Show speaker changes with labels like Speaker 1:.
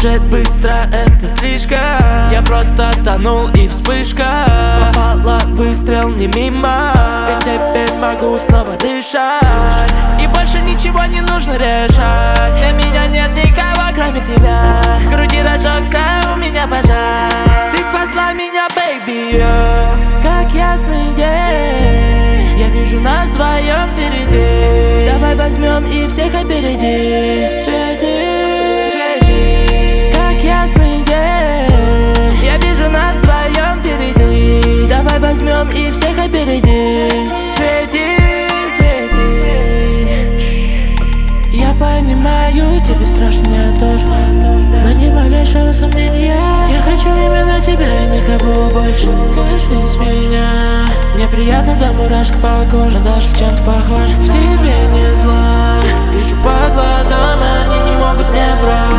Speaker 1: Может быстро, это слишком. Я просто тонул и вспышка попала, выстрел не мимо. Ведь теперь могу снова дышать, и больше ничего не нужно решать. Для меня нет никого, кроме тебя. В груди разжегся у меня пожар. Ты спасла меня, baby, как ясный день. Я вижу нас вдвоем впереди. Давай возьмем и всех опереди. Свети, свети, как ясный день. Я вижу нас вдвоем впереди. Давай возьмем и всех опереди. Свети, свети. Я понимаю, тебе страшно, мне тоже, но ни малейшего сомнения. Я хочу именно тебя и никого больше. Коснись меня. Мне приятно до мурашек по коже, даже в чем-то похож. В тебе не зла, вижу по глазам, они не могут мне врать.